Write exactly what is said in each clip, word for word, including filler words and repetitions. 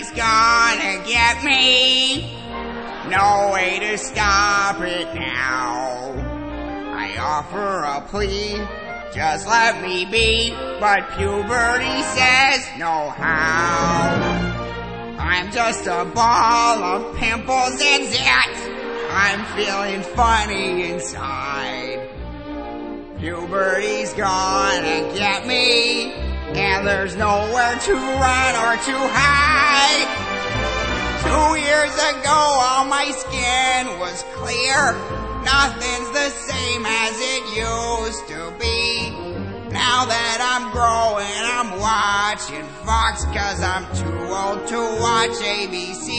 Puberty's gonna get me. No way to stop it now. I offer a plea, just let me be, but puberty says no how. I'm just a ball of pimples and zits. I'm feeling funny inside. Puberty's gonna get me, and there's nowhere to run or to hide. Two years ago all my skin was clear. Nothing's the same as it used to be. Now that I'm growing, I'm watching Fox, cause I'm too old to watch A B C.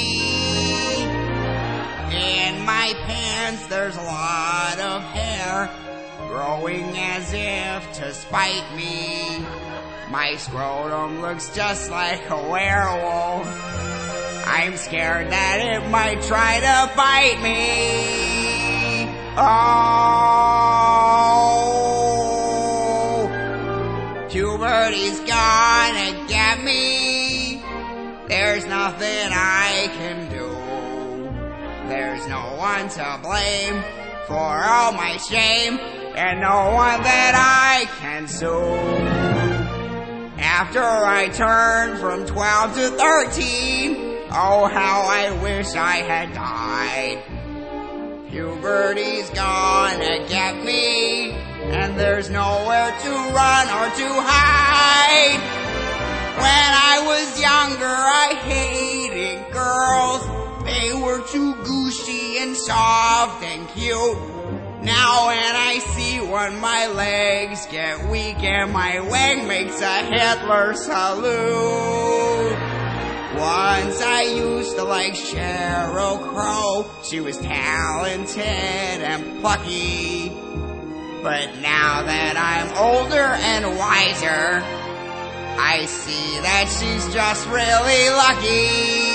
In my pants there's a lot of hair, growing as if to spite me. My scrotum looks just like a werewolf. I'm scared that it might try to bite me. Oh, puberty's gonna get me. There's nothing I can do. There's no one to blame for all my shame, and no one that I can sue. After I turned from twelve to thirteen, oh, how I wish I had died. Puberty's gonna get me, and there's nowhere to run or to hide. When I was younger, I hated girls. They were too gushy and soft and cute. Now when I see one, my legs get weak and my wang makes a Hitler salute. Once I used to like Sheryl Crow. She was talented and plucky. But now that I'm older and wiser, I see that she's just really lucky.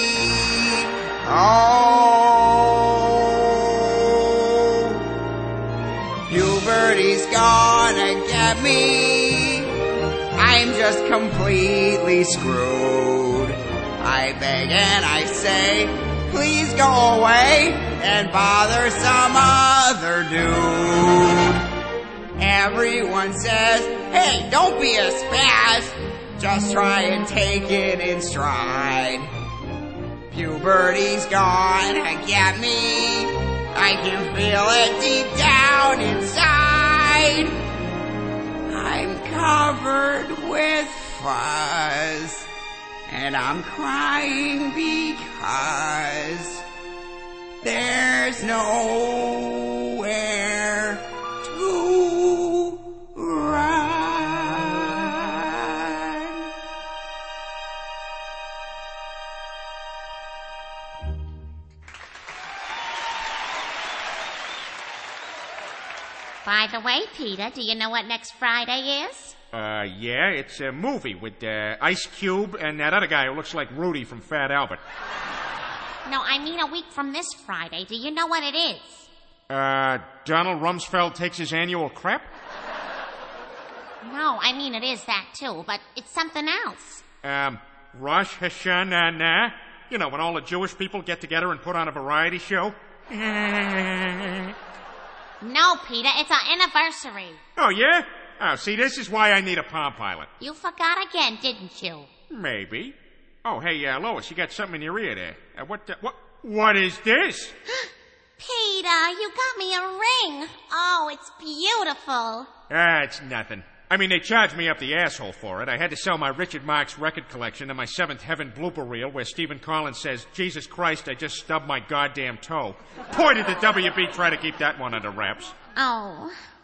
Oh, puberty's gonna get me. I'm just completely screwed. I beg and I say, please go away and bother some other dude. Everyone says, hey, don't be a spaz. Just try and take it in stride. Puberty's gonna get me. I can feel it deep down inside. I'm covered with fuzz, and I'm crying because there's nowhere to run. By the way, Peter, do you know what next Friday is? Uh, yeah, it's a movie with uh, Ice Cube and that other guy who looks like Rudy from Fat Albert. No, I mean a week from this Friday. Do you know what it is? Uh, Donald Rumsfeld takes his annual crap? No, I mean it is that too, but it's something else. Um, Rosh Hashanah. You know, when all the Jewish people get together and put on a variety show. No, Peter, it's our anniversary. Oh, yeah? Oh, see, this is why I need a Palm Pilot. You forgot again, didn't you? Maybe. Oh, hey, uh, Lois, you got something in your ear there. Uh, what, the, what, what is this? Peter, you got me a ring. Oh, it's beautiful. Ah, it's nothing. I mean, they charged me up the asshole for it. I had to sell my Richard Marx record collection and my Seventh Heaven blooper reel where Stephen Collins says, Jesus Christ, I just stubbed my goddamn toe. Boy, did the W B try to keep that one under wraps. Oh,